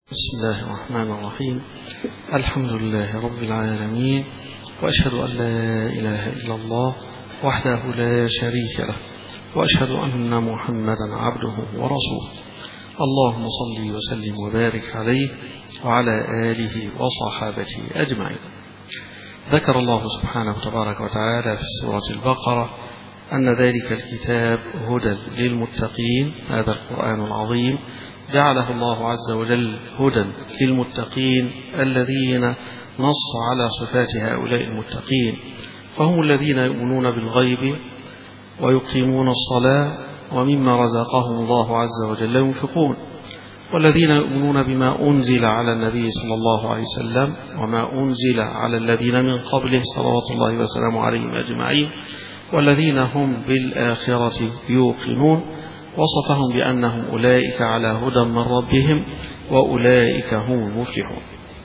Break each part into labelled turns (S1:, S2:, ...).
S1: بسم الله الرحمن الرحيم. الحمد لله رب العالمين، وأشهد أن لا إله إلا الله وحده لا شريك له، وأشهد أن محمدا عبده ورسوله. اللهم صل وسلم وبارك عليه وعلى آله وصحابته أجمعين. ذكر الله سبحانه تبارك وتعالى في سورة البقرة أن ذلك الكتاب هدى للمتقين. هذا القرآن العظيم جعله الله عز وجل هدى للمتقين الذين نص على صفات هؤلاء المتقين، فهم الذين يؤمنون بالغيب ويقيمون الصلاة ومما رزقهم الله عز وجل ينفقون، والذين يؤمنون بما أنزل على النبي صلى الله عليه وسلم وما أنزل على الذين من قبله صلوات الله وسلامه عليهم أجمعين، والذين هم بالآخرة يوقنون. وصفهم بأنهم أولئك على هدى من ربهم وأولئك هم المفلحون.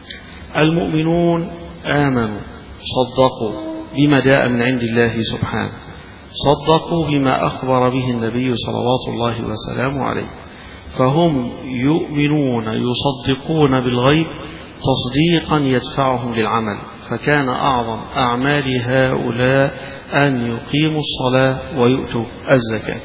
S1: المؤمنون آمنوا، صدقوا بما جاء من عند الله سبحانه، صدقوا بما أخبر به النبي صلوات الله وسلامه عليه، فهم يؤمنون يصدقون بالغيب تصديقا يدفعهم للعمل. فكان أعظم أعمال هؤلاء أن يقيموا الصلاة ويؤتوا الزكاة.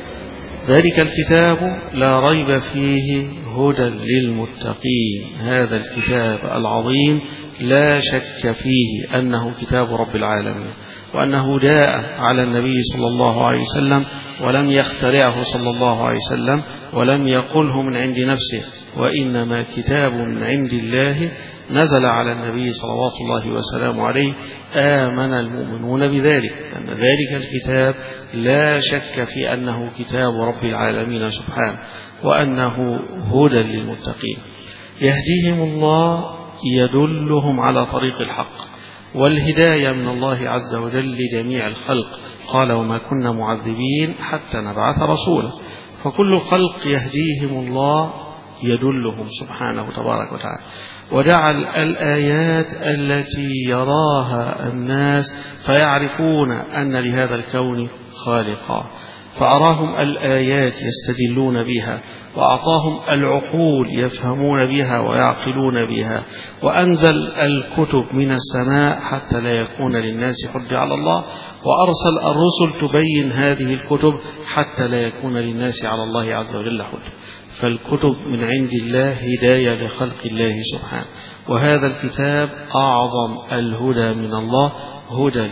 S1: ذلك الكتاب لا ريب فيه هدى للمتقين. هذا الكتاب العظيم لا شك فيه أنه كتاب رب العالمين، وأنه جاء على النبي صلى الله عليه وسلم ولم يخترعه صلى الله عليه وسلم ولم يقله من عند نفسه، وإنما كتاب من عند الله نزل على النبي صلوات الله وسلامه عليه. آمن المؤمنون بذلك، أن ذلك الكتاب لا شك في أنه كتاب رب العالمين سبحانه، وأنه هدى للمتقين. يهديهم الله، يدلهم على طريق الحق، والهداية من الله عز وجل لجميع الخلق. قال: وما كنا معذبين حتى نبعث رسولا. فكل الخلق يهديهم الله، يدلهم سبحانه تبارك وتعالى. وجعل الآيات التي يراها الناس فيعرفون أن لهذا الكون خالقا، فأراهم الآيات يستدلون بها، وأعطاهم العقول يفهمون بها ويعقلون بها، وأنزل الكتب من السماء حتى لا يكون للناس حجة على الله، وأرسل الرسل تبين هذه الكتب حتى لا يكون للناس على الله عز وجل حجة. فالكتب من عند الله هداية لخلق الله سبحانه، وهذا الكتاب أعظم الهدى من الله، هدى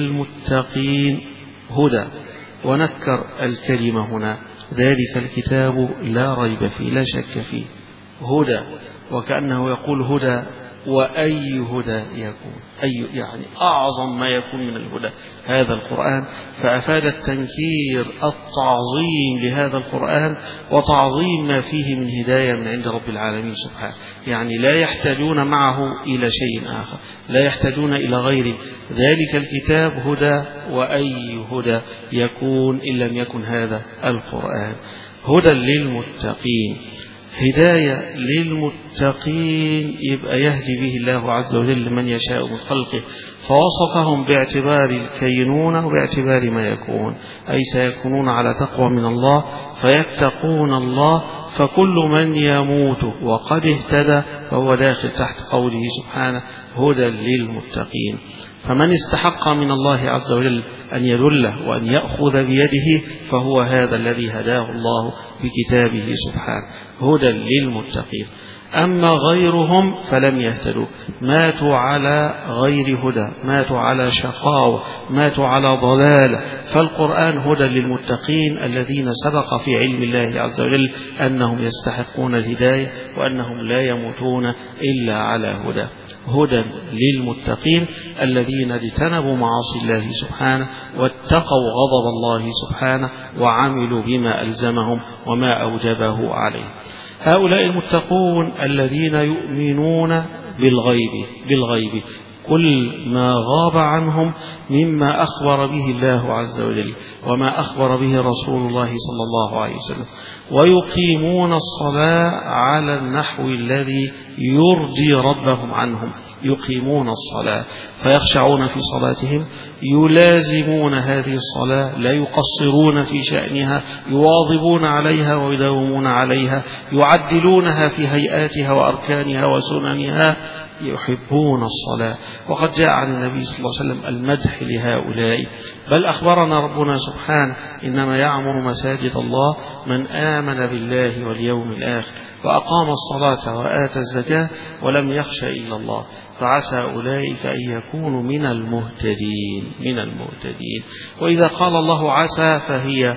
S1: للمتقين. هدى، ونكر الكلمة هنا، ذلك الكتاب لا ريب فيه، لا شك فيه، هدى، وكأنه يقول هدى، وأي هدى يكون، أي يعني أعظم ما يكون من الهدى هذا القرآن. فأفاد التنكير التعظيم لهذا القرآن وتعظيم ما فيه من هداية من عند رب العالمين سبحانه، يعني لا يحتاجون معه إلى شيء آخر، لا يحتاجون إلى غيره. ذلك الكتاب هدى، وأي هدى يكون إن لم يكن هذا القرآن. هدى للمتقين، هداية للمتقين، يبقى يهدي به الله عز وجل من يشاء من خلقه. فوصفهم باعتبار الكينونة وباعتبار ما يكون، أي سيكونون على تقوى من الله فيتقون الله. فكل من يموت وقد اهتدى فهو داخل تحت قوله سبحانه هدى للمتقين. فمن استحق من الله عز وجل أن يدله وأن يأخذ بيده فهو هذا الذي هداه الله بكتابه سبحانه، هدى للمتقين. أما غيرهم فلم يهتدوا، ماتوا على غير هدى، ماتوا على شقاوة، ماتوا على ضلال. فالقرآن هدى للمتقين الذين سبق في علم الله عز وجل أنهم يستحقون الهداية وأنهم لا يموتون إلا على هدى. هدى للمتقين الذين اجتنبوا معاصي الله سبحانه واتقوا غضب الله سبحانه وعملوا بما ألزمهم وما أوجبه عليه. هؤلاء المتقون الذين يؤمنون بالغيب كل ما غاب عنهم مما أخبر به الله عز وجل وما أخبر به رسول الله صلى الله عليه وسلم، ويقيمون الصلاة على النحو الذي يرضي ربهم عنهم. يقيمون الصلاة فيخشعون في صلاتهم، يلازمون هذه الصلاة، لا يقصرون في شأنها، يواظبون عليها ويداومون عليها، يعدلونها في هيئاتها وأركانها وسننها، يحبون الصلاة. وقد جاء عن النبي صلى الله عليه وسلم المدح لهؤلاء، بل أخبرنا ربنا سبحانه إنما يعمر مساجد الله من آمن بالله واليوم الآخر وأقام الصلاة وآتى الزكاة ولم يخش إلا الله، فعسى أولئك أن يكونوا من المهتدين. وإذا قال الله عسى فهي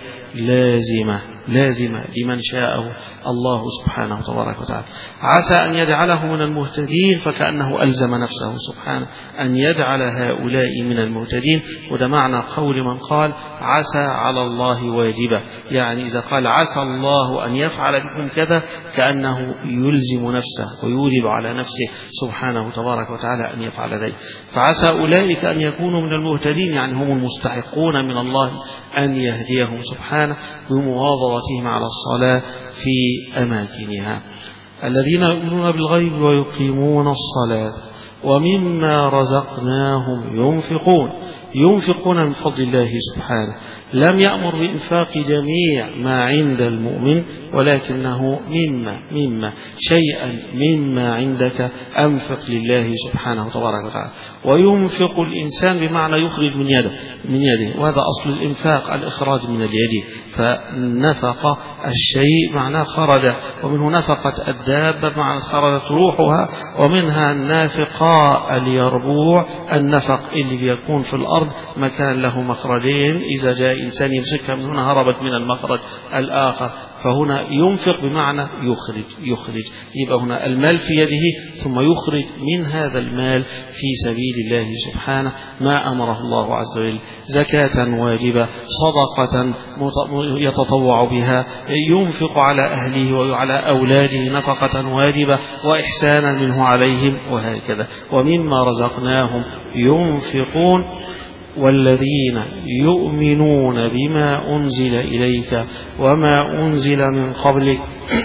S1: لازمة لمن شاءه الله سبحانه تبارك وتعالى. عسى أن يجعله من المهتدين، فكأنه ألزم نفسه سبحانه أن يجعل هؤلاء من المهتدين. وده معنى قول من قال عسى على الله واجبة، يعني إذا قال عسى الله أن يفعل بكم كذا كأنه يلزم نفسه ويوجب على نفسه سبحانه تبارك وتعالى أن يفعل ذلك. فعسى أولئك أن يكونوا من المهتدين، يعني هم المستحقون من الله أن يهديهم سبحانه بمواظبتهم على الصلاة في أماكنها. الذين يؤمنون بالغيب ويقيمون الصلاة ومما رزقناهم ينفقون من فضل الله سبحانه. لم يأمر بإنفاق جميع ما عند المؤمن، ولكنه شيئا مما عندك أنفق لله سبحانه تبارك وتعالى. وينفق الإنسان بمعنى يخرج من يده، وهذا أصل الإنفاق، الإخراج من اليد. فنفق الشيء معناه خرج، ومنه نفقت الدابة معنى خرجت روحها، ومنها النافقاء اليربوع، النفق اللي بيكون في الأرض مكان له مخرجين، إذا جاء إنسان يمسكها من هنا هربت من المخرج الآخر. فهنا ينفق بمعنى يخرج. يبقى هنا المال في يده ثم يخرج من هذا المال في سبيل الله سبحانه ما أمره الله عز وجل، زكاة واجبة، صدقة يتطوع بها، ينفق على أهله وعلى أولاده نفقة واجبة وإحسانا منه عليهم، وهكذا. ومما رزقناهم ينفقون. والذين يؤمنون بما أنزل إليك وما أنزل من قبلك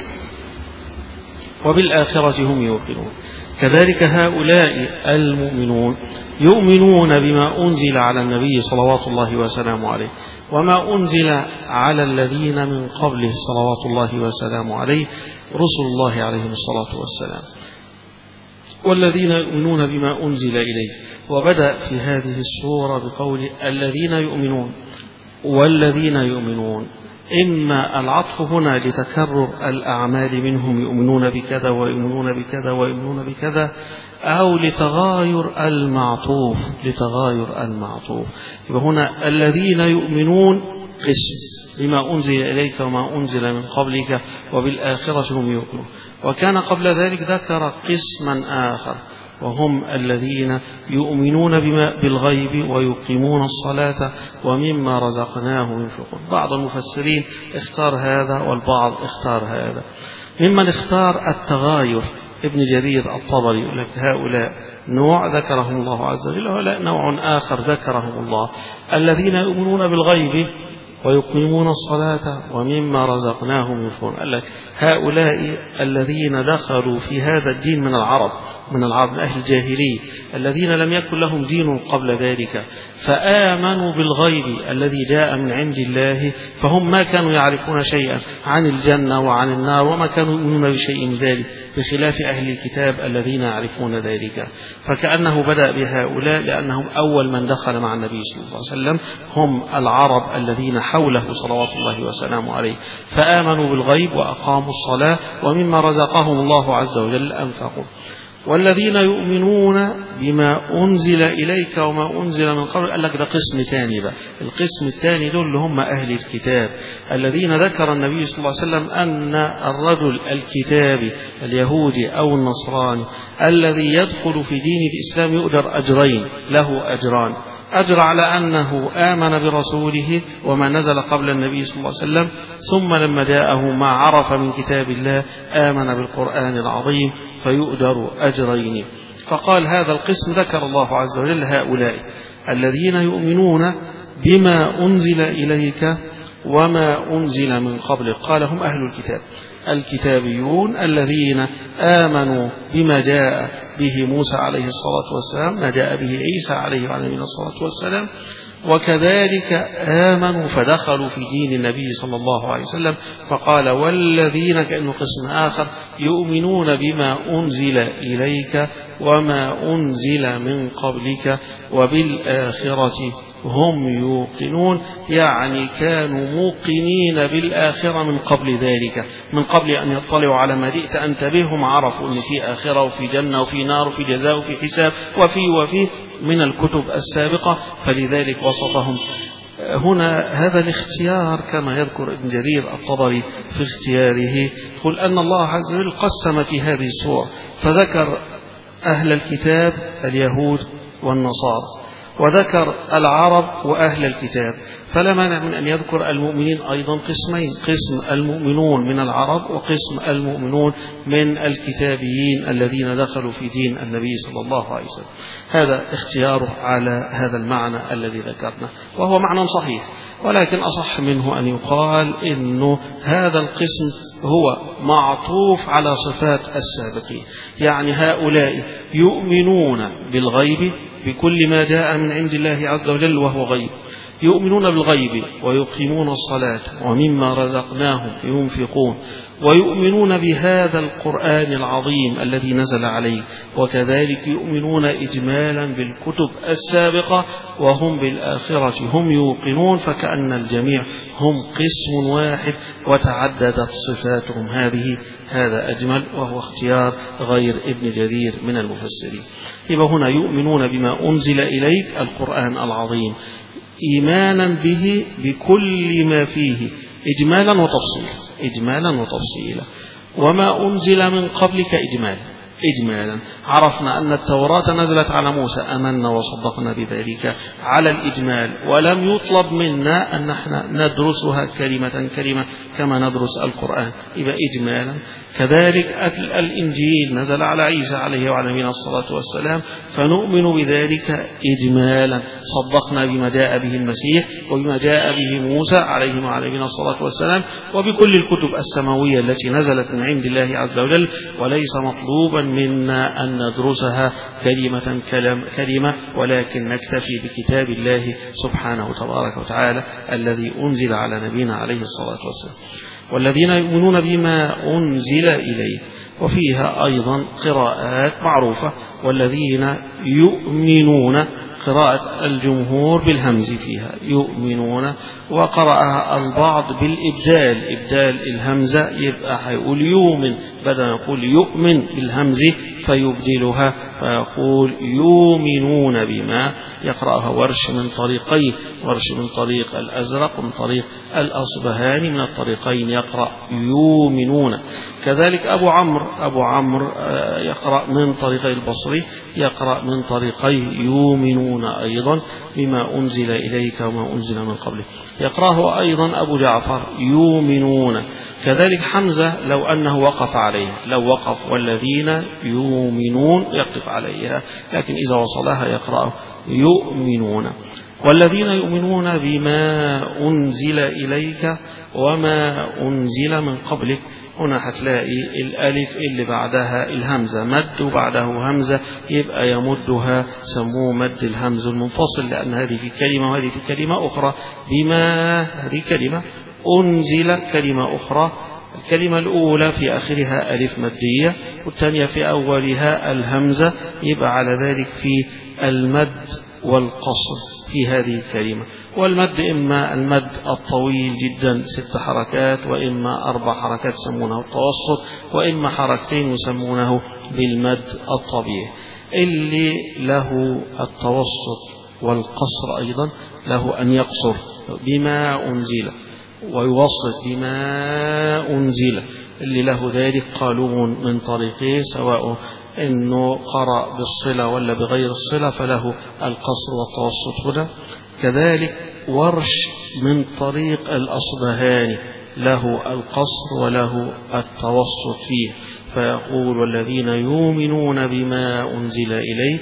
S1: وبالآخرة هم يوقنون. كذلك هؤلاء المؤمنون يؤمنون بما أنزل على النبي صلوات الله وسلامه عليه وما أنزل على الذين من قبله صلوات الله وسلامه عليه رسل الله عليهم الصلاة والسلام. والذين يؤمنون بما أنزل إليه، وبدأ في هذه السورة بقول الذين يؤمنون والذين يؤمنون. إما العطف هنا لتكرر الأعمال منهم، يؤمنون بكذا ويؤمنون بكذا ويؤمنون بكذا، أو لتغاير المعطوف. يبقى هنا الذين يؤمنون قسم بما أنزل إليك وما أنزل من قبلك وبالآخرة هم يوقنون. وكان قبل ذلك ذكر قسما آخر، وهم الذين يؤمنون بالغيب ويقيمون الصلاة ومما رزقناهم ينفقون. بعض المفسرين اختار هذا والبعض اختار هذا. ممن اختار التغاير ابن جرير الطبري يقول لك هؤلاء نوع ذكرهم الله عز وجل، وهؤلاء نوع آخر ذكرهم الله. الذين يؤمنون بالغيب ويقيمون الصلاة ومما رزقناهم ينفقون. قال لك هؤلاء الذين دخلوا في هذا الدين من العرب من أهل الجاهلية، الذين لم يكن لهم دين قبل ذلك، فآمنوا بالغيب الذي جاء من عند الله، فهم ما كانوا يعرفون شيئا عن الجنة وعن النار، وما كانوا يؤمنون بشيء من ذلك، بخلاف أهل الكتاب الذين يعرفون ذلك. فكأنه بدأ بهؤلاء لأنهم أول من دخل مع النبي صلى الله عليه وسلم، هم العرب الذين حوله صلوات الله وسلامه عليه، فآمنوا بالغيب وأقاموا الصلاة ومما رزقهم الله عز وجل أنفقوا. والذين يؤمنون بما أنزل إليك وما أنزل من قبل، قال لك ده قسم ثاني بقى. القسم الثاني دول اللي هم أهل الكتاب، الذين ذكر النبي صلى الله عليه وسلم أن الرجل الكتابي اليهودي أو النصراني الذي يدخل في دين الإسلام يؤجر أجرين، له أجران: أجر على أنه آمن برسوله وما نزل قبل النبي صلى الله عليه وسلم، ثم لما جاءه ما عرف من كتاب الله آمن بالقرآن العظيم فيؤجر أجرين. فقال هذا القسم ذكر الله عز وجل هؤلاء الذين يؤمنون بما أنزل إليك وما أنزل من قبلك، قال هم أهل الكتاب الكتابيون الذين آمنوا بما جاء به موسى عليه الصلاة والسلام، ما جاء به عيسى عليه وعلى نبينا الصلاة والسلام، وكذلك آمنوا فدخلوا في دين النبي صلى الله عليه وسلم. فقال والذين، كأنه قسم آخر، يؤمنون بما أنزل إليك وما أنزل من قبلك وبالآخرة هم يوقنون، يعني كانوا موقنين بالآخرة من قبل ذلك، من قبل أن يطلعوا على ما جئت أنت بهم، عرفوا أن في آخرة وفي جنة وفي نار وفي جزاء وفي حساب وفي من الكتب السابقة، فلذلك وصفهم هنا. هذا الاختيار كما يذكر ابن جرير الطبري في اختياره، يقول أن الله عز وجل قسم في هذه السورة فذكر أهل الكتاب اليهود والنصارى، وذكر العرب وأهل الكتاب، فلا مانع من أن يذكر المؤمنين أيضا قسمين، قسم المؤمنون من العرب وقسم المؤمنون من الكتابيين الذين دخلوا في دين النبي صلى الله عليه وسلم. هذا اختياره على هذا المعنى الذي ذكرنا، وهو معنى صحيح، ولكن أصح منه أن يقال إنه هذا القسم هو معطوف على صفات السابقين، يعني هؤلاء يؤمنون بالغيب بكل ما جاء من عند الله عز وجل وهو غيب، يؤمنون بالغيب ويقيمون الصلاة ومما رزقناهم ينفقون، ويؤمنون بهذا القرآن العظيم الذي نزل عليه، وكذلك يؤمنون إجمالا بالكتب السابقة، وهم بالآخرة هم يوقنون، فكأن الجميع هم قسم واحد وتعددت صفاتهم هذه. هذا أجمل، وهو اختيار غير ابن جرير من المفسرين. يبقى هنا يؤمنون بما أنزل إليك القرآن العظيم إيمانا به بكل ما فيه إجمالا وتفصيلا، وما أنزل من قبلك إجمالا. عرفنا أن التوراة نزلت على موسى، أمنا وصدقنا بذلك على الإجمال، ولم يطلب منا أن نحن ندرسها كلمة كلمة كما ندرس القرآن، يبقى إجمالا. كذلك الإنجيل نزل على عيسى عليه وعلى نبينا الصلاة والسلام، فنؤمن بذلك إجمالا، صدقنا بما جاء به المسيح وبما جاء به موسى عليه وعلى نبينا الصلاة والسلام، وبكل الكتب السماوية التي نزلت من عند الله عز وجل، وليس مطلوبا منا أن ندرسها كلمة كلمة، ولكن نكتفي بكتاب الله سبحانه تبارك وتعالى الذي أنزل على نبينا عليه الصلاة والسلام. والذين يؤمنون بما أنزل إليه، وفيها أيضا قراءات معروفة، والذين يؤمنون قراءة الجمهور بالهمز فيها يؤمنون، وقرأها البعض بالإبدال، إبدال الهمزة، يبقى هيقول يؤمن بدل يقول يؤمن بالهمز فيبدلها فيقول يؤمنون بما. يقرأها ورش من طريقين، ورش من طريق الأزرق ومن طريق الأصبهاني، من الطريقين يقرأ يؤمنون. كذلك أبو عمرو يقرأ من طريقي البصري، يقرأ من طريقي يؤمنون أيضا بما أنزل إليك وما أنزل من قبلك. يقرأه أيضا أبو جعفر يؤمنون. كذلك حمزة لو أنه وقف عليه، لو وقف والذين يؤمنون يقف عليها، لكن إذا وصلها يقرأ يؤمنون. والذين يؤمنون بما أنزل إليك وما أنزل من قبلك، هنا هتلاقي الألف اللي بعدها الهمزة مد وبعده همزة، يبقى يمدها، سموه مد الهمز المنفصل، لأن هذه في كلمة وهذه في كلمة أخرى. بما هذه كلمة، أنزل كلمة أخرى، الكلمة الأولى في آخرها ألف مدية والثانية في أولها الهمزة، يبقى على ذلك في المد والقصر في هذه الكلمة. والمد إما المد الطويل جدا 6 حركات، وإما 4 حركات يسمونه التوسط، وإما حركتين يسمونه بالمد الطبيعي. اللي له التوسط والقصر أيضا له أن يقصر بما أنزل ويوسط بما أنزل، اللي له ذلك قالون من طريقه، سواء إنه قرأ بالصلة ولا بغير الصلة فله القصر والتوسط هنا. كذلك ورش من طريق الأصبهاني له القصر وله التوسط فيه، فيقول والذين يؤمنون بما أنزل إليك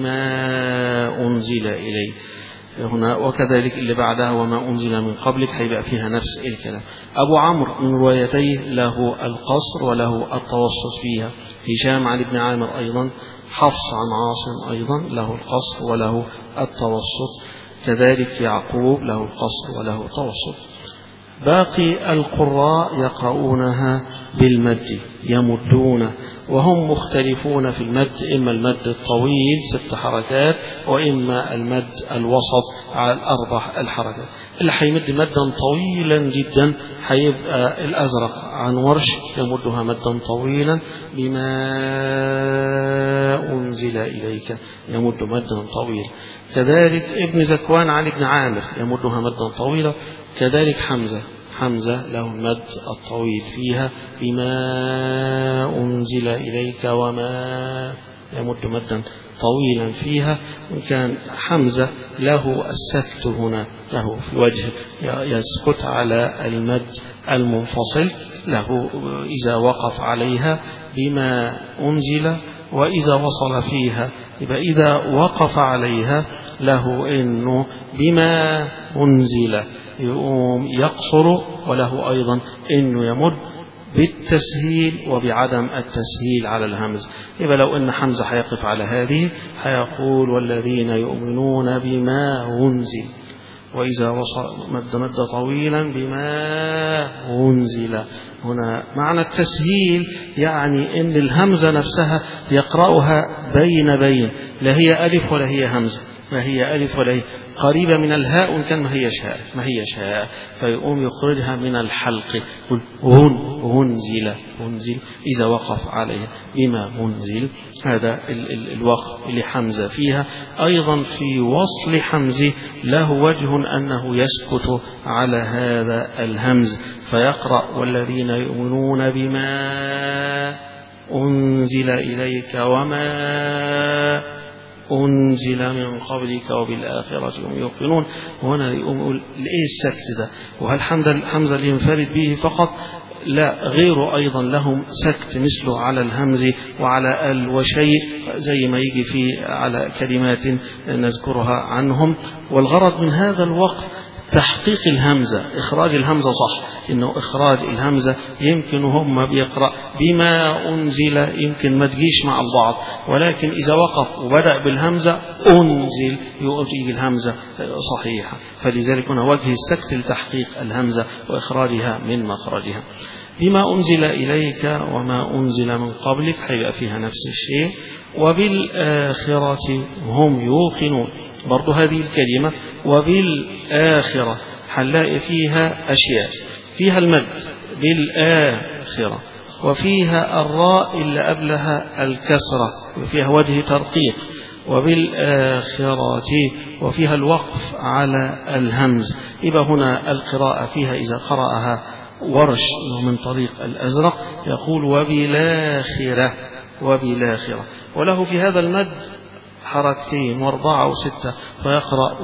S1: هنا، وكذلك اللي بعدها وما أنزل من قبلك هيبقى فيها نفس الكلام. أبو عمرو من روايتيه له القصر وله التوسط فيها، هشام عن ابن عامر أيضا، حفص عن عاصم أيضا له القصر وله التوسط، كذلك يعقوب له القصر وله التوسط. باقي القراء يقرؤونها بالمد يمدون، وهم مختلفون في المد، إما المد الطويل 6 حركات وإما المد الوسط على 4 الحركات. اللي هيمد مدا طويلا جدا هيبقى الأزرق عن ورش يمدها مدا طويلا، بما أنزل إليك يمد مدا طويلا. كذلك ابن ذكوان عن ابن عامر يمدها مدا طويلا. كذلك حمزة له المد الطويل فيها، بما أنزل إليك وما يمد مدا طويلا فيها. وكان حمزة له السكت هنا، له في الوجه يسكت على المد المنفصل له إذا وقف عليها بما أنزل، وإذا وصل فيها يبقى إذا وقف عليها له إنه بما أنزل يقوم يقصر، وله أيضا إنه يمد بالتسهيل وبعدم التسهيل على الهمز. يبقى لو إن حمزة هيقف على هذه هيقول والذين يؤمنون بما أنزل، وإذا وصل مد طويلا بما أنزل. هنا معنى التسهيل يعني إن الهمزة نفسها يقرأها بين لا هي ألف ولا هي همزة، ما هي ألف ولا هي قريبة من الهاء، وإن كان ما هي شاء فيقوم يخرجها من الحلق، هنزل إذا وقف عليها بما منزل. هذا الوقف لحمزة فيها. أيضا في وصل حمزة له وجه أنه يسكت على هذا الهمز فيقرأ والذين يؤمنون بما أنزل إليك وما أنزل من قبلك وبالآخرة هم يوقنون. وهنا يقول لإيه السكت ده؟ وهل حمزة اللي ينفرد به فقط؟ لا، غيره أيضا لهم سكت مثله على الهمز وعلى وشيء زي ما يجي في على كلمات نذكرها عنهم. والغرض من هذا الوقف تحقيق الهمزة، إخراج الهمزة صح، إنه إخراج الهمزة يمكن هم بيقرأ بما أنزل يمكن ما تجيش مع البعض، ولكن إذا وقف وبدأ بالهمزة أنزل يؤتي الهمزة صحيحة. فلذلك هنا وجه السكت لتحقيق الهمزة وإخراجها من مخرجها. بما أنزل إليك وما أنزل من قبلك هيبقى فيها نفس الشيء. وبالآخرة هم يوقنون، برضو هذه الكلمة وبالآخرة هنلاقي فيها أشياء، فيها المد بالآخرة، وفيها الراء اللي قبلها الكسرة وفيها وجه ترقيق، وبالآخرة وفيها الوقف على الهمز. يبقى هنا القراءة فيها إذا قرأها ورش من طريق الأزرق يقول وبالآخرة، وله في هذا المد حركتين و4 و6 فيقرأ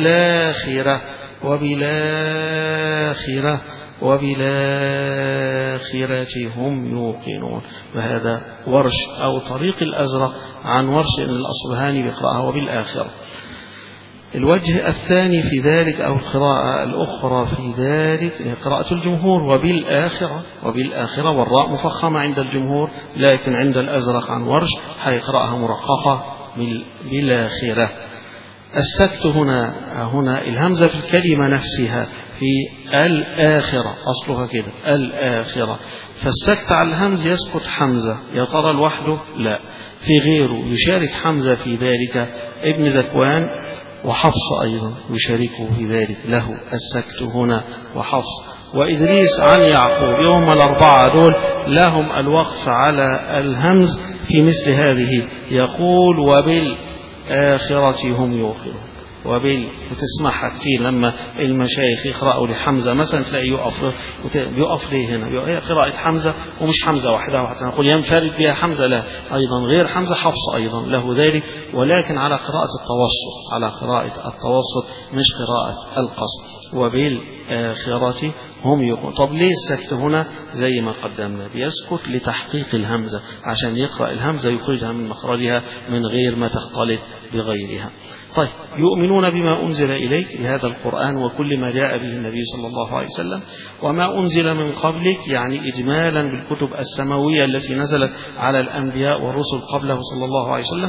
S1: وبالآخرة هم يوقنون. وهذا ورش أو طريق الأزرق عن ورش الأصبهاني بقراءة وبالآخرة. الوجه الثاني في ذلك أو القراءة الأخرى في ذلك قراءة الجمهور وبالآخرة والراء مفخمة عند الجمهور، لكن عند الأزرق عن ورش هيقرأها مرققة بالآخرة. السكت هنا الهمزة في الكلمة نفسها في الآخرة أصلها كده الآخرة، فالسكت على الهمز يسكت حمزة. يا ترى لوحده؟ لا، في غيره يشارك حمزة في ذلك، ابن ذكوان وحفص أيضا يشاركه في ذلك، له السكت هنا وحفص وإدريس عن يعقوب، هم الأربعة دول لهم الوقف على الهمز في مثل هذه. يقول وبالآخرة هم يوقنون. وتسمعها كتير لما المشايخ يقرأوا لحمزة مثلا تلاقي يقف ليه هنا قراءة حمزة ومش حمزة واحدة نقول ينفرد بها حمزة، لا، أيضا غير حمزة حفص أيضا له ذلك، ولكن على قراءة التوسط، على قراءة التوسط مش قراءة القصر. وبالآخرة هم يقولون. طب ليه السكت هنا؟ زي ما قدمنا، بيسكت لتحقيق الهمزة عشان يقرأ الهمزة يخرجها من مخرجها من غير ما تختلط بغيرها. طيب، يؤمنون بما أنزل إليك بهذا القرآن وكل ما جاء به النبي صلى الله عليه وسلم وما أنزل من قبلك، يعني إجمالا بالكتب السماوية التي نزلت على الأنبياء والرسل قبله صلى الله عليه وسلم.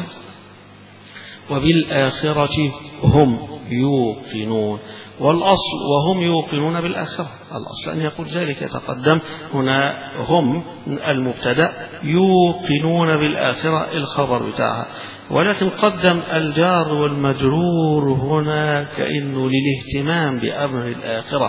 S1: وبالآخرة هم يوقنون، والأصل وهم يوقنون بالآخرة، الأصل أن يقول ذلك، يتقدم هنا هم المبتدأ، يوقنون بالآخرة الخبر بتاعها، ولكن قدم الجار والمجرور هنا كأنه للاهتمام بأمر الآخرة.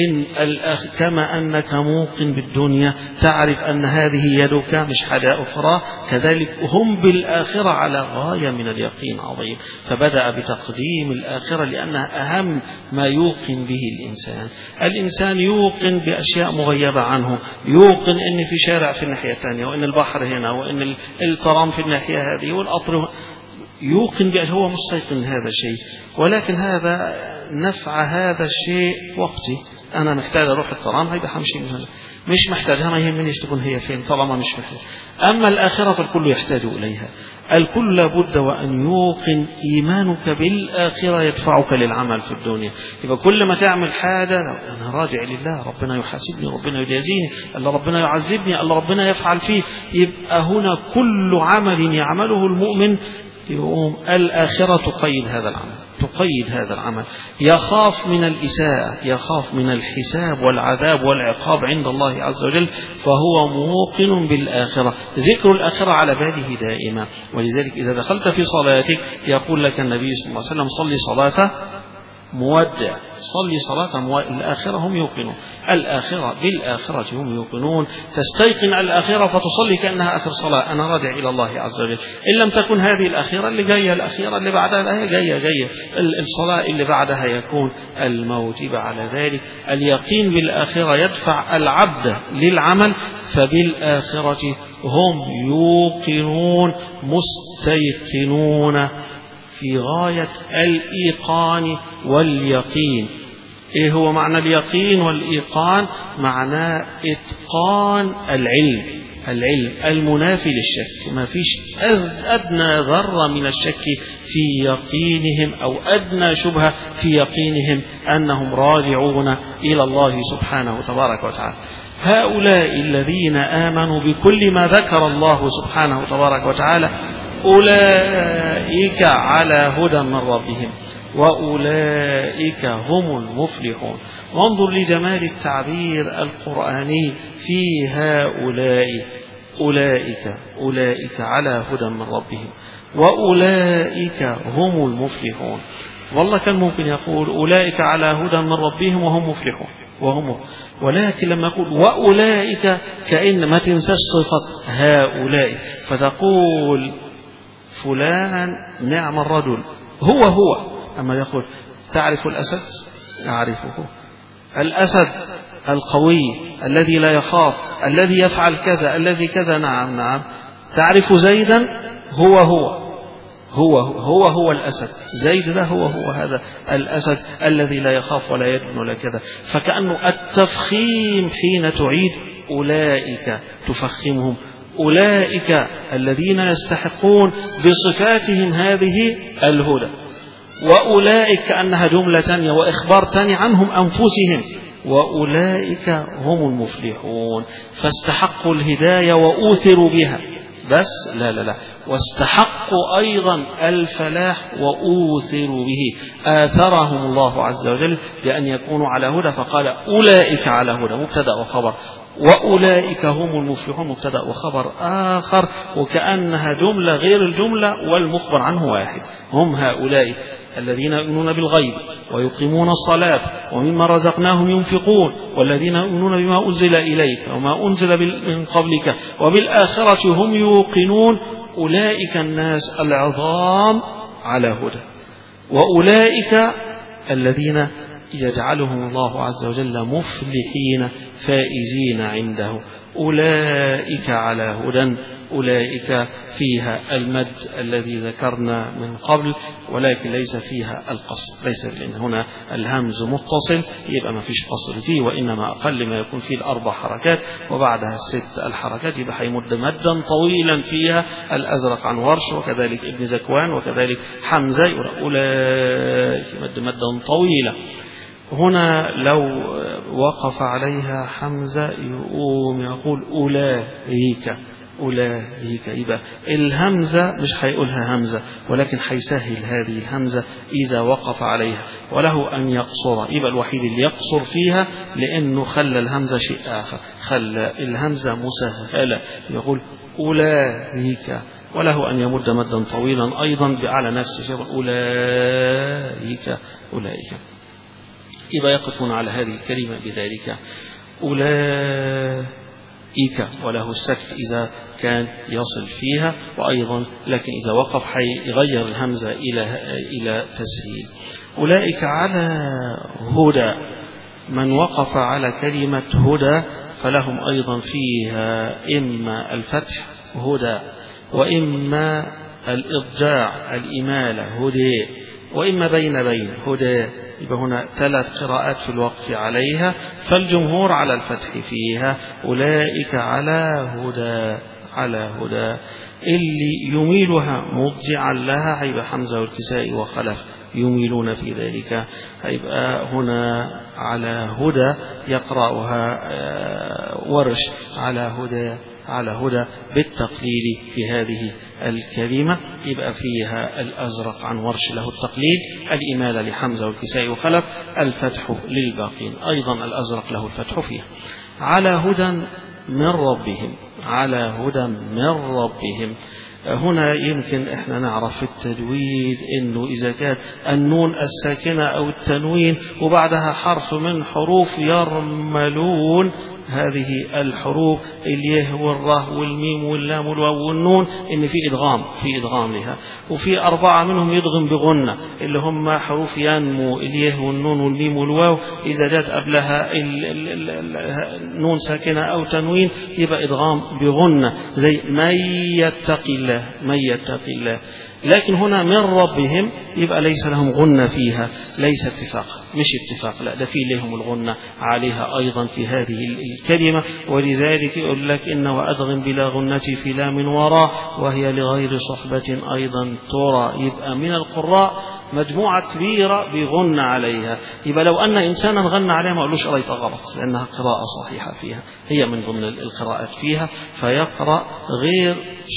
S1: كما أنك موقن بالدنيا تعرف أن هذه يدك مش حاجة أخرى، كذلك هم بالآخرة على غاية من اليقين عظيم، فبدأ بتقديم الآخرة لأنها أهم ما يوقن به الإنسان يوقن بأشياء مغيبة عنه، يوقن أن في شارع في الناحية الثانية، وأن البحر هنا، وأن الترام في الناحية هذه، والقطر، يوقن بأنه هو مستيقن هذا الشيء، ولكن هذا نفع هذا الشيء وقتي، أنا محتاج أروح الترام هيبقى همشي من هنا، مش محتاجها، ما يهمنيش تكون هي فين طالما مش محتاج. أما الآخرة فالكل يحتاج إليها، الكل لابد وأن يوقن إيمانك بالآخرة يدفعك للعمل في الدنيا. يبقى كل ما تعمل حاجة أنا راجع لله، ربنا يحاسبني، ربنا يجازيني، الله ربنا يعذبني، الله ربنا يفعل فيه، يبقى هنا كل عمل يعمله المؤمن يقوم الآخرة تقيد هذا العمل، تقيد هذا العمل، يخاف من الإساءة، يخاف من الحساب والعذاب والعقاب عند الله عز وجل، فهو موقن بالآخرة، ذكر الآخرة على باله دائما. ولذلك إذا دخلت في صلاتك يقول لك النبي صلى الله عليه وسلم صلي صلاة مودع، صلي صلاة الآخرة هم يوقنون، الآخرة بالآخرة هم يوقنون، تستيقن الآخرة فتصلي كأنها آخر صلاة، أنا راجع إلى الله عز وجل. إن لم تكن هذه الأخيرة اللي جاية، الأخيرة اللي بعدها جاية الصلاة اللي بعدها يكون الموت. على ذلك اليقين بالآخرة يدفع العبد للعمل، فبالآخرة هم يوقنون مستيقنون في غاية الإيقان واليقين. إيه هو معنى اليقين والإيقان؟ معناه إتقان العلم المنافي للشك، ما فيش أدنى ذرة من الشك في يقينهم أو أدنى شبهة في يقينهم أنهم راجعون إلى الله سبحانه تبارك وتعالى. هؤلاء الذين آمنوا بكل ما ذكر الله سبحانه تبارك وتعالى أولئك على هدى من ربهم وأولئك هم المفلحون. وانظر لجمال التعبير القرآني في هؤلاء، أولئك على هدى من ربهم وأولئك هم المفلحون. والله كان ممكن يقول أولئك على هدى من ربهم وهم مفلحون ولكن لما يقول وأولئك كأن ما تنساش صفة هؤلاء، فتقول فلان نعم الرجل هو. أما يقول تعرف الأسد؟ أعرفه، الأسد القوي الذي لا يخاف، الذي يفعل كذا، الذي كذا، نعم. تعرف زيدا؟ هو الأسد، زيد ده هو هذا الأسد الذي لا يخاف ولا يدن ولا كذا. فكأنه التفخيم حين تعيد أولئك تفخمهم، أولئك الذين يستحقون بصفاتهم هذه الهدى، وأولئك أنها جملة ثانية وإخبار ثاني عنهم أنفسهم، وأولئك هم المفلحون، فاستحقوا الهداية وأوثروا بها، بس لا واستحقوا أيضا الفلاح وأوثروا به، آثرهم الله عز وجل بأن يكونوا على هدى، فقال أولئك على هدى مبتدأ وخبر، وأولئك هم المفلحون مبتدأ وخبر آخر، وكأنها جملة غير الجملة والمخبر عنه واحد. هم هؤلاء الذين يؤمنون بالغيب ويقيمون الصلاة ومما رزقناهم ينفقون، والذين يؤمنون بما أنزل إليك وما أنزل من قبلك وبالآخرة هم يوقنون، أولئك الناس العظام على هدى. وأولئك الذين يجعلهم الله عز وجل مفلحين فائزين عنده. أولئك على هدى، أولئك فيها المد الذي ذكرنا من قبل، ولكن ليس فيها القصر، ليس، لأن هنا الهمز متصل يبقى ما فيش قصر فيه، وإنما أقل ما يكون فيه الأربع حركات وبعدها الست الحركات، يبقى هيمد مدا طويلا فيها الأزرق عن ورش، وكذلك ابن زكوان، وكذلك حمزة، أولئك مدا طويلا. هنا لو وقف عليها حمزة يقوم يقول أولئك، أولئك، يبقى الهمزة مش هيقولها همزة، ولكن هيسهل هذه الهمزة إذا وقف عليها، وله أن يقصر، يبقى الوحيد اللي يقصر فيها لأنه خلى الهمزة شيء آخر، خلى الهمزة مسهلة، يقول أولئك، وله أن يمد مدا طويلا أيضا على نفس الشيء، أولئك، أولئك، يبقى يقفون على هذه الكلمة بذلك أولئك، وله السكت إذا كان يصل فيها، وأيضا لكن إذا وقف يغير الهمزة إلى تسهيل. أولئك على هدى، من وقف على كلمة هدى فلهم أيضا فيها إما الفتح هدى، وإما الإضجاع الإمالة هدى، وإما بين هدى. يبقى هنا 3 قراءات في الوقف عليها، فالجمهور على الفتح فيها. أولئك على هدى، على هدى، اللي يميلها مضجعا لها هيبقى حمزة والكسائي وخلف يميلون في ذلك، هيبقى هنا على هدى يقرأها ورش على هدى، على هدى بالتقليل في هذه الكلمة، يبقى فيها الأزرق عن ورش له التقليل، الإمالة لحمزة والكسائي وخلف، الفتح للباقين، أيضا الأزرق له الفتح فيها. على هدى من ربهم، على هدى من ربهم. هنا يمكن احنا نعرف في التجويد انه اذا كانت النون الساكنة او التنوين وبعدها حرف من حروف يرملون، هذه الحروف اليه والره والميم واللام والواو والنون، ان في ادغام لها، وفي 4 منهم يدغم بغنة اللي هم حروف ينمو، اليه والنون والميم والواو، اذا جاءت قبلها نون ساكنة او تنوين يبقى ادغام بغنة، زي من يتقي الله، من يتقي الله. لكن هنا من ربهم يبقى ليس لهم غنة فيها، ليس اتفاق، مش اتفاق، لا، ده في لهم الغنة عليها أيضا في هذه الكلمة، ولذلك يقول لك إن وأدغم بلا غنة في لام وراء وهي لغير صحبة أيضا ترى. يبقى من القراء مجموعة كبيرة بغنى عليها، يبقى لو أن إنسانا غنى عليها ما قالوش قريت غلط، لأنها قراءة صحيحة فيها، هي من ضمن القراءات فيها، فيقرأ غير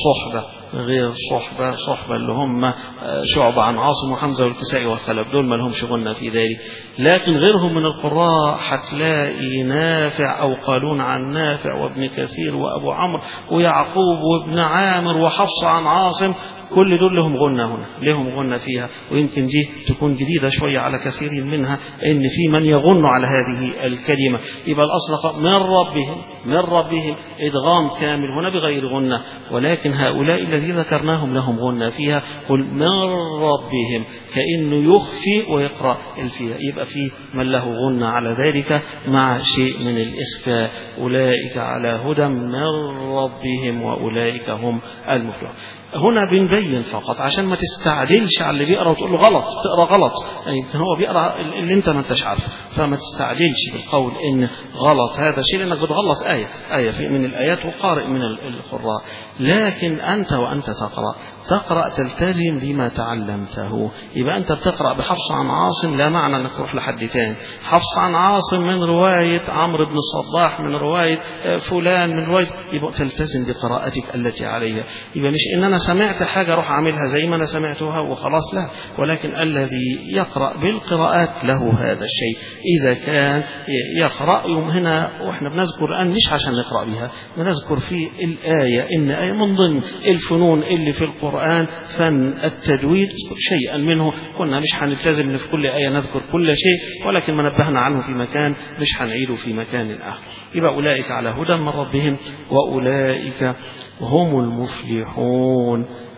S1: صحبة اللي هم شعبة عن عاصم وحمزة والكسائي والخلف، دول ما لهمش غنى في ذلك. لكن غيرهم من القراء هتلاقي نافع أو قالون عن نافع وابن كثير وأبو عمرو ويعقوب وابن عامر وحفص عن عاصم، كل دول لهم غنى، هنا لهم غنى فيها، ويمكن دي تكون جديدة شوية على كثير منها، إن في من يغن على هذه الكلمة. يبقى الأصل من ربهم إدغام كامل هنا بغير غنى، ولكن هؤلاء الذي ذكرناهم لهم غنى فيها، قل من ربهم، كأنه يخفي ويقرأ الفيها، يبقى في من له غنى على ذلك مع شيء من الإخفاء. أولئك على هدى من ربهم وأولئك هم المفلحون. هنا بنبين فقط عشان ما تستعجلش على اللي بيقرأ وتقول له غلط، تقرأ غلط، يعني هو بيقرأ اللي انت ما انتش عارفه، فما تستعجلش بالقول ان غلط هذا شيء، لانك بتغلط آية من الآيات وقارئ من القراء. لكن أنت وأنت تقرأ تلتزم بما تعلمته. يبقى أنت بتقرأ بحفص عن عاصم، لا معنى أنك تروح لحد تاني. حفص عن عاصم من رواية عمرو بن الصباح، من رواية فلان، من رواية، يبقى تلتزم بقراءتك التي عليها. يبقى مش إن أنا سمعت حاجة أروح أعملها زي ما أنا سمعتها وخلاص، لا، ولكن الذي يقرأ بالقراءات له هذا الشيء. إذا كان يقرأ يوم هنا، وإحنا بنذكر الآن مش عشان نقرأ بها، بنذكر في الآية إن آية من ضمن الفنون اللي في القرآن فن التجويد، شيئا منه قلنا مش هنلتزم إن في كل آية نذكر كل شيء، ولكن ما نبهنا عنه في مكان مش هنعيده في مكان آخر. يبقى أولئك على هدى من ربهم وأولئك هم المفلحون.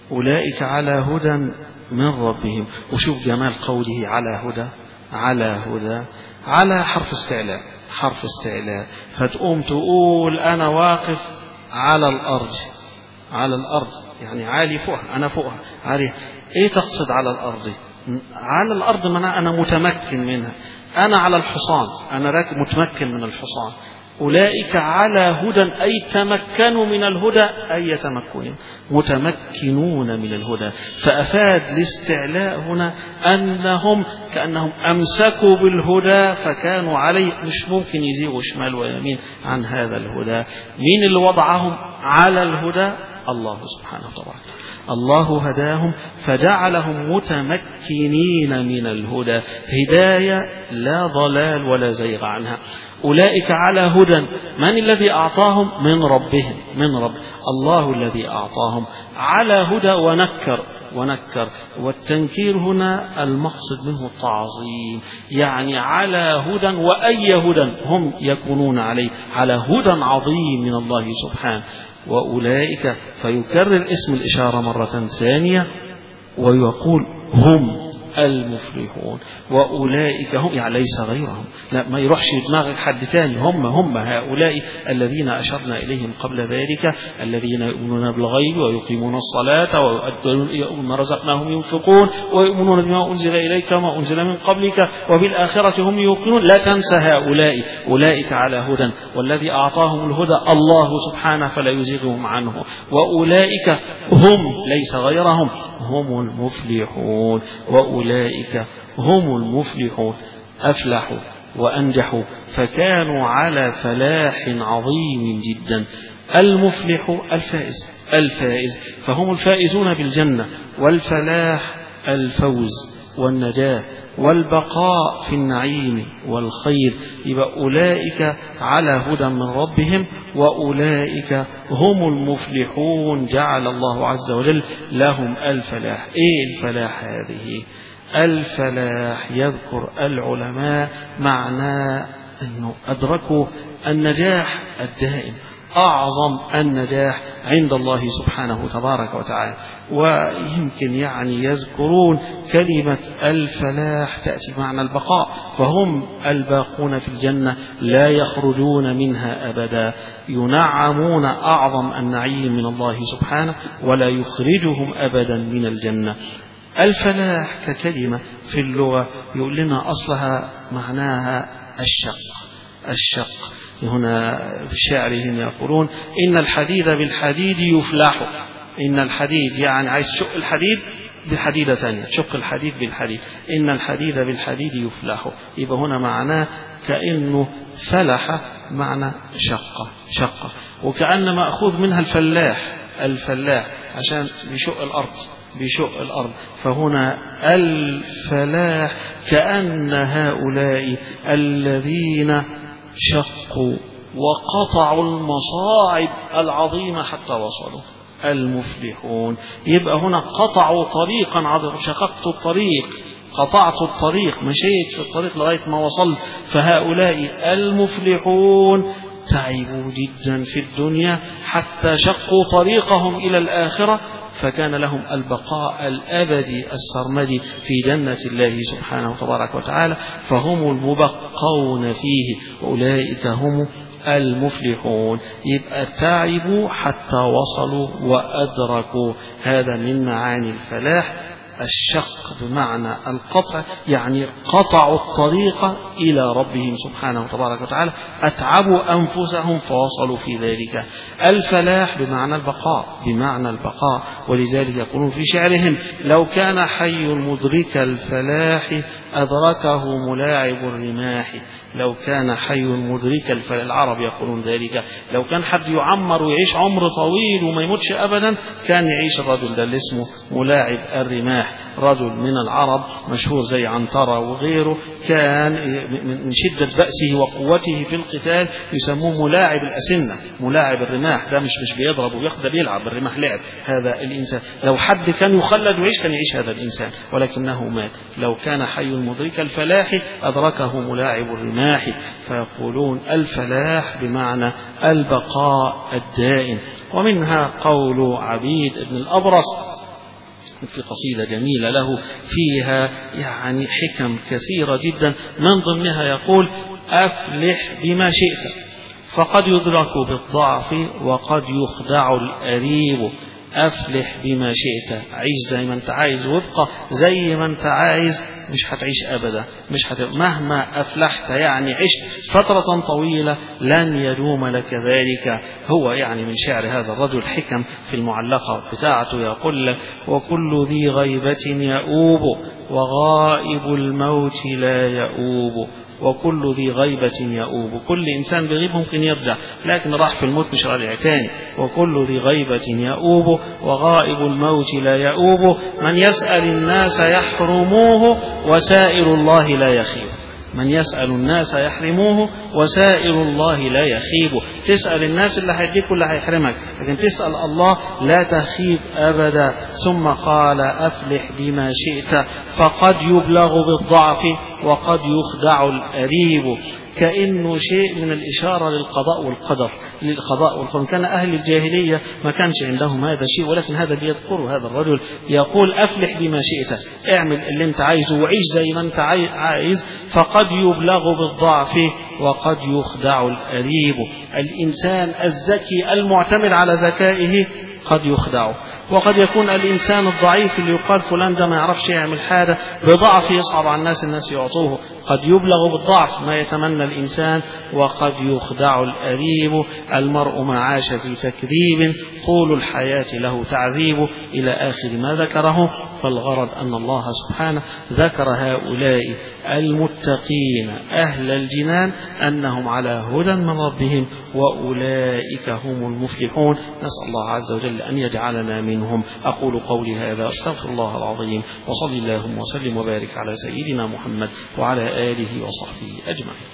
S1: أولئك على هدى من ربهم. وشوف جمال قوله على هدى، على هدى، على حرف استعلاء، حرف استعلاء، فتقوم تقول أنا واقف على الأرض، على الأرض يعني عالي فوقها، أنا فوقها عالي. إيه تقصد على الأرض؟ على الأرض معناها أنا متمكن منها. أنا على الحصان، أنا راكب متمكن من الحصان. أولئك على هدى أي تمكنوا من الهدى، أي يتمكنون، متمكنون من الهدى. فأفاد الاستعلاء هنا أنهم كأنهم أمسكوا بالهدى فكانوا عليه، مش ممكن يزيغوا شمال ويمين عن هذا الهدى. مين اللي وضعهم على الهدى؟ الله سبحانه وتعالى. الله هداهم فجعلهم متمكنين من الهدى، هداية لا ضلال ولا زيغ عنها. أولئك على هدى، من الذي أعطاهم؟ من ربهم، من رب الله الذي أعطاهم على هدى. ونكر والتنكير هنا المقصد منه التعظيم، يعني على هدى، وأي هدى هم يكونون عليه، على هدى عظيم من الله سبحانه. وأولئك فيكرر اسم الإشارة مرة ثانية ويقول هم المفلحون. وأولئك هم، يعني ليس غيرهم، لا ما يروحش دماغك حد تاني، هم هؤلاء الذين أشرنا إليهم قبل ذلك، الذين يؤمنون بالغيب ويقيمون الصلاة وما رزقناهم ينفقون ويؤمنون بما أنزل إليك وما أنزل من قبلك وبالآخرة هم يوقنون. لا تنسى هؤلاء، أولئك على هدى، والذي أعطاهم الهدى الله سبحانه فلا يزيغهم عنه. وأولئك هم، ليس غيرهم، هم المفلحون. وأولئك هم المفلحون، أفلحوا وأنجحوا، فكانوا على فلاح عظيم جدا. المفلح الفائز، الفائز، فهم الفائزون بالجنة، والفلاح الفوز والنجاة والبقاء في النعيم والخير. يبقى أولئك على هدى من ربهم، وأولئك هم المفلحون، جعل الله عز وجل لهم الفلاح. إيه الفلاح هذه؟ الفلاح يذكر العلماء معناه أنه أدركوا النجاح الدائم، أعظم النجاح عند الله سبحانه تبارك وتعالى. ويمكن يعني يذكرون كلمة الفلاح تأتي معنى البقاء، فهم الباقون في الجنة لا يخرجون منها أبدا، ينعمون أعظم النعيم من الله سبحانه ولا يخرجهم أبدا من الجنة. الفلاح ككلمة في اللغة يقول لنا أصلها معناها الشق، الشق. هنا في شعرهم يقولون إن الحديد بالحديد يفلح. إن الحديد يعني عايز تشق الحديد بحديدة ثانية، شق الحديد بالحديد. إن الحديد بالحديد يفلح. يبقى هنا معناه كأنه فلح معنى شقة، شقة، وكأن مأخوذ منها الفلاح، الفلاح عشان بيشق الأرض، بشق الأرض. فهنا الفلاح كأن هؤلاء الذين شقوا وقطعوا المصاعب العظيمة حتى وصلوا، المفلحون. يبقى هنا قطعوا طريقا عظيما، شققت الطريق، قطعت الطريق، مشيت في الطريق لغاية ما وصلت. فهؤلاء المفلحون تعبوا جدا في الدنيا حتى شقوا طريقهم إلى الآخرة، فكان لهم البقاء الأبدي السرمدي في جنة الله سبحانه تبارك وتعالى، فهم المبقون فيه، وأولئك هم المفلحون. يبقى تعبوا حتى وصلوا وأدركوا، هذا من معاني الفلاح. الشق بمعنى القطع، يعني قطعوا الطريق إلى ربهم سبحانه تبارك وتعالى، أتعبوا أنفسهم فوصلوا في ذلك. الفلاح بمعنى البقاء، بمعنى البقاء. ولذلك يقولون في شعرهم لو كان حي مدرك الفلاح أدركه ملاعب الرماح. لو كان حي مدرك الفلاح، العرب يقولون ذلك، لو كان حد يعمر ويعيش عمر طويل وما يموتش أبدا كان يعيش الرجل ده اللي اسمه ملاعب الرماح. رجل من العرب مشهور زي عنترة وغيره، كان من شدة بأسه وقوته في القتال يسموه ملاعب الأسنة، ملاعب الرماح. ده مش بيضرب وياخد، ده بيلعب الرماح لعب. هذا الإنسان لو حد كان يخلد ويعيش كان يعيش هذا الإنسان، ولكنه مات. لو كان حي مدرك الفلاح أدركه ملاعب الرماح. فيقولون الفلاح بمعنى البقاء الدائم. ومنها قول عبيد بن الأبرص في قصيدة جميلة له فيها يعني حكم كثيرة جدا، من ضمنها يقول: أفلح بما شئت فقد يدرك بالضعف وقد يخدع الأريب. أفلح بما شئت، عيش زي ما انت عايز وابقى زي ما انت عايز، مش هتعيش أبدا، مهما أفلحت يعني عشت فترة طويلة لن يدوم لك ذلك. هو يعني من شعر هذا الرجل حكم في المعلقة بتاعته يقول لك: وكل ذي غيبة يؤوب وغائب الموت لا يؤوب. وكل ذي غيبة يؤوب، كل إنسان بغيب ممكن يرجع، لكن راح في الموت مش راجع تاني. وكل ذي غيبة يؤوب وغائب الموت لا يؤوب. من يسأل الناس يحرموه وسائر الله لا يخيب. من يسأل الناس يحرموه وسائر الله لا يخيب. تسأل الناس اللي هيديك واللي هيحرمك، لكن تسأل الله لا تخيب أبدا. ثم قال: أفلح بما شئت فقد يبلغ بالضعف وقد يخدع الأريب. كأنه شيء من الإشارة للقضاء والقدر، كان أهل الجاهلية ما كانش عندهم هذا الشيء، ولكن هذا بيذكره هذا الرجل يقول: أفلح بما شئت، اعمل اللي انت عايزه وعيش زي ما انت عايز، فقد يبلغ بالضعف وقد يخدع الأريب. الإنسان الذكي المعتمد على ذكائه قد يخدعه، وقد يكون الإنسان الضعيف اللي يقال فلان ده ما يعرفش يعمل حاجة، بضعف يصعب على الناس يعطوه. قد يبلغ بالضعف ما يتمنى الإنسان وقد يخدع الأريب. المرء ما عاش في تكذيب طول الحياة له تعذيب، إلى آخر ما ذكره. فالغرض أن الله سبحانه ذكر هؤلاء المتقين أهل الجنان أنهم على هدى من ربهم وأولئك هم المفلحون. نسأل الله عز وجل أن يجعلنا منهم. أقول قولي هذا، أستغفر الله العظيم، وصلي اللهم وسلم وبارك على سيدنا محمد وعلى آله وصحبه أجمعين.